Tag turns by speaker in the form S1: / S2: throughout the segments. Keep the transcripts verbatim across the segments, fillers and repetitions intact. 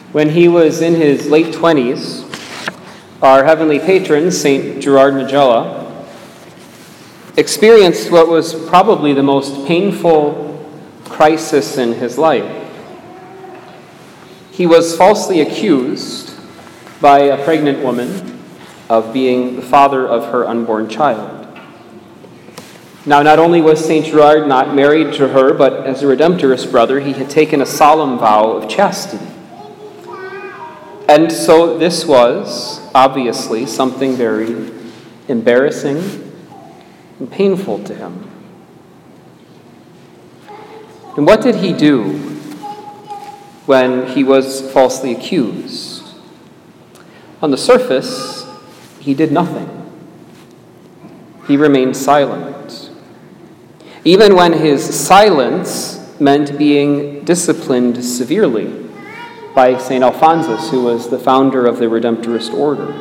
S1: When he was in his late twenties, our heavenly patron, Saint Gerard Majella, experienced what was probably the most painful crisis in his life. He was falsely accused by a pregnant woman of being the father of her unborn child. Now, not only was Saint Gerard not married to her, but as a Redemptorist brother, he had taken a solemn vow of chastity. And so this was, obviously, something very embarrassing and painful to him. And what did he do when he was falsely accused? On the surface, he did nothing. He remained silent. Even when his silence meant being disciplined severely by Saint Alphonsus, who was the founder of the Redemptorist order.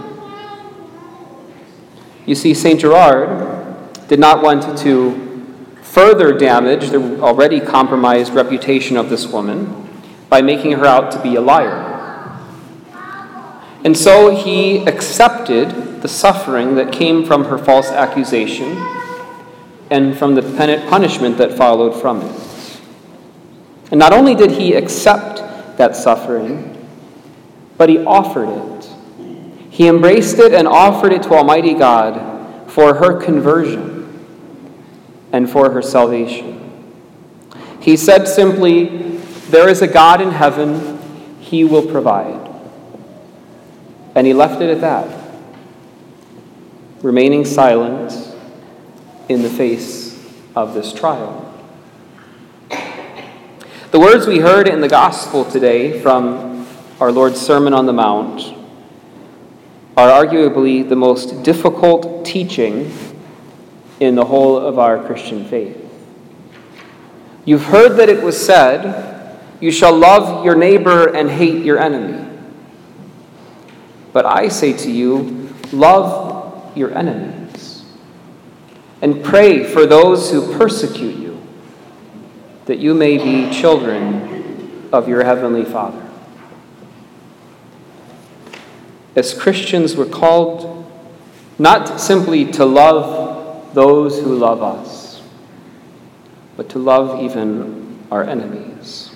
S1: You see, Saint Gerard did not want to further damage the already compromised reputation of this woman by making her out to be a liar. And so he accepted the suffering that came from her false accusation and from the punishment that followed from it. And not only did he accept that suffering, but he offered it. He embraced it and offered it to Almighty God for her conversion and for her salvation. He said simply, "There is a God in heaven, he will provide." And he left it at that, remaining silent in the face of this trial. The words we heard in the gospel today from our Lord's Sermon on the Mount are arguably the most difficult teaching in the whole of our Christian faith. You've heard that it was said, "You shall love your neighbor and hate your enemy." But I say to you, love your enemies and pray for those who persecute you, that you may be children of your heavenly Father. As Christians, we're called not simply to love those who love us, but to love even our enemies.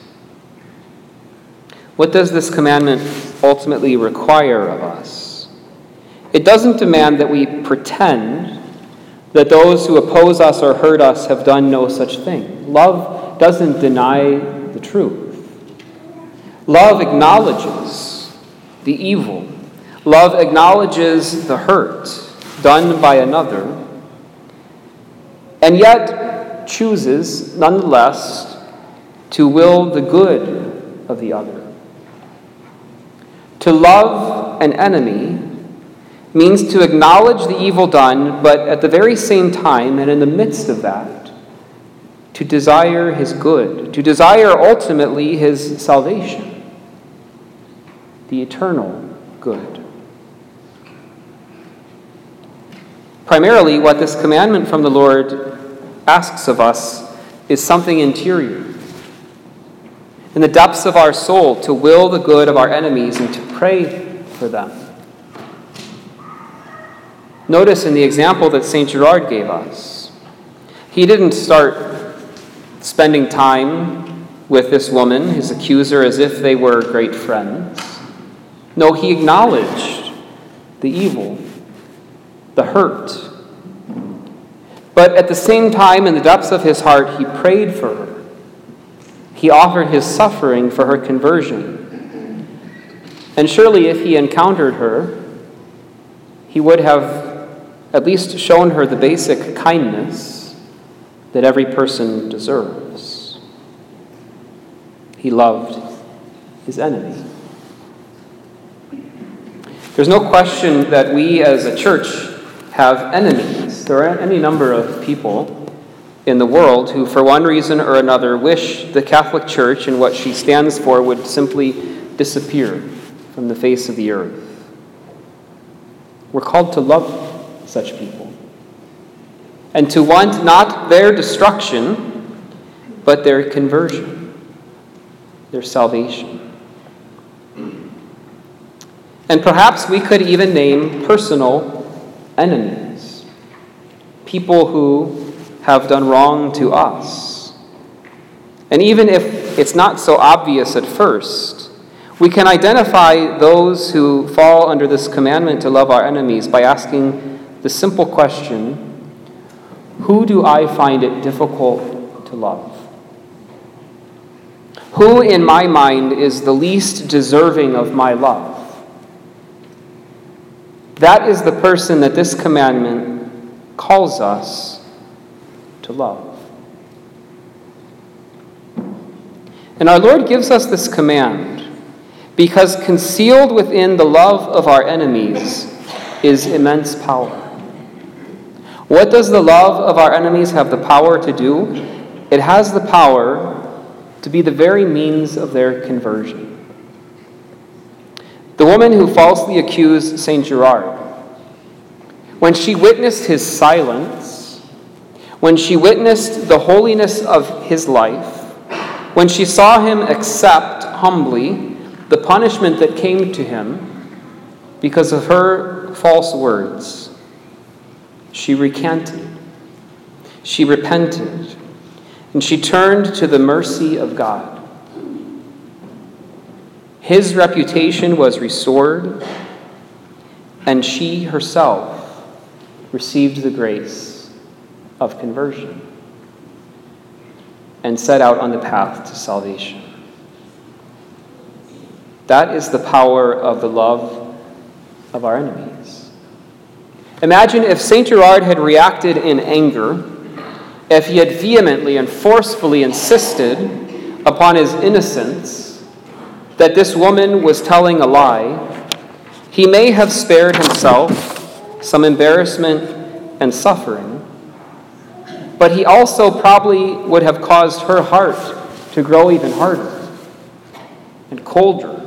S1: What does this commandment ultimately require of us? It doesn't demand that we pretend that those who oppose us or hurt us have done no such thing. Love doesn't deny the truth. Love acknowledges the evil. Love acknowledges the hurt done by another, and yet chooses, nonetheless, to will the good of the other. To love an enemy means to acknowledge the evil done, but at the very same time, and in the midst of that, to desire his good, to desire ultimately his salvation, the eternal good. Primarily, what this commandment from the Lord asks of us is something interior. In the depths of our soul, to will the good of our enemies and to pray for them. Notice in the example that Saint Gerard gave us, he didn't start spending time with this woman, his accuser, as if they were great friends. No, he acknowledged the evil, the hurt. But at the same time, in the depths of his heart, he prayed for her. He offered his suffering for her conversion. And surely if he encountered her, he would have at least shown her the basic kindness that every person deserves. He loved his enemy. There's no question that we as a church have enemies. There are any number of people in the world who, for one reason or another, wish the Catholic Church and what she stands for would simply disappear from the face of the earth. We're called to love such people and to want not their destruction, but their conversion, their salvation. And perhaps we could even name personal enemies, people who have done wrong to us. And even if it's not so obvious at first, we can identify those who fall under this commandment to love our enemies by asking the simple question, who do I find it difficult to love? Who in my mind is the least deserving of my love? That is the person that this commandment calls us to love. And our Lord gives us this command because concealed within the love of our enemies is immense power. What does the love of our enemies have the power to do? It has the power to be the very means of their conversion. The woman who falsely accused Saint Gerard, when she witnessed his silence, when she witnessed the holiness of his life, when she saw him accept humbly the punishment that came to him because of her false words, she recanted, she repented, and she turned to the mercy of God. His reputation was restored, and she herself received the grace of conversion and set out on the path to salvation. That is the power of the love of our enemies. Imagine if Saint Gerard had reacted in anger, if he had vehemently and forcefully insisted upon his innocence, that this woman was telling a lie, he may have spared himself some embarrassment and suffering, but he also probably would have caused her heart to grow even harder and colder.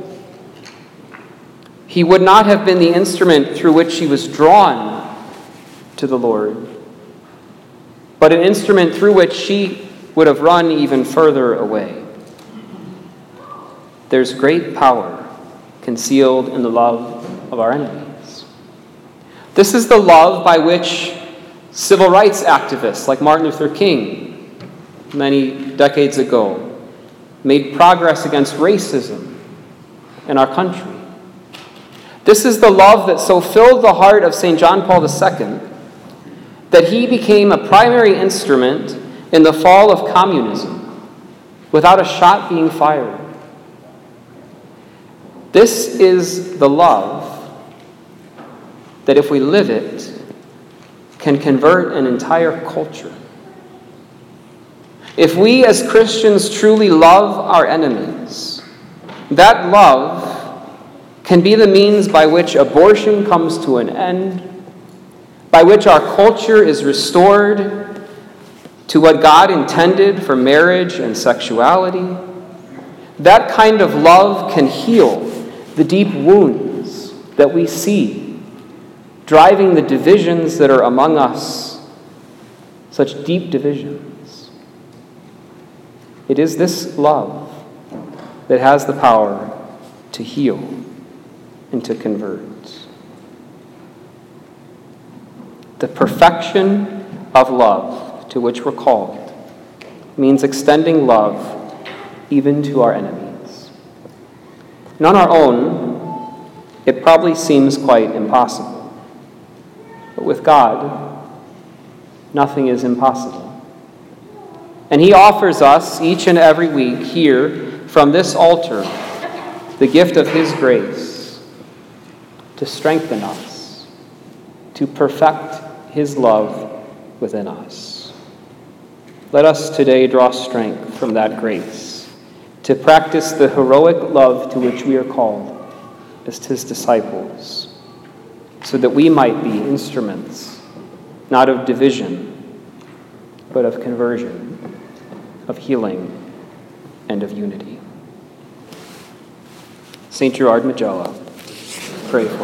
S1: He would not have been the instrument through which she was drawn to the Lord, but an instrument through which she would have run even further away. There's great power concealed in the love of our enemies. This is the love by which civil rights activists like Martin Luther King, many decades ago, made progress against racism in our country. This is the love that so filled the heart of Saint John Paul the Second that he became a primary instrument in the fall of communism without a shot being fired. This is the love that, if we live it, can convert an entire culture. If we as Christians truly love our enemies, that love can be the means by which abortion comes to an end, by which our culture is restored to what God intended for marriage and sexuality. That kind of love can heal the deep wounds that we see, driving the divisions that are among us, such deep divisions. It is this love that has the power to heal and to convert. The perfection of love to which we're called means extending love even to our enemies. And on our own, it probably seems quite impossible. But with God, nothing is impossible. And he offers us each and every week here from this altar the gift of his grace to strengthen us, to perfect his love within us. Let us today draw strength from that grace to practice the heroic love to which we are called as his disciples, so that we might be instruments, not of division, but of conversion, of healing, and of unity. Saint Gerard Majella, pray for us.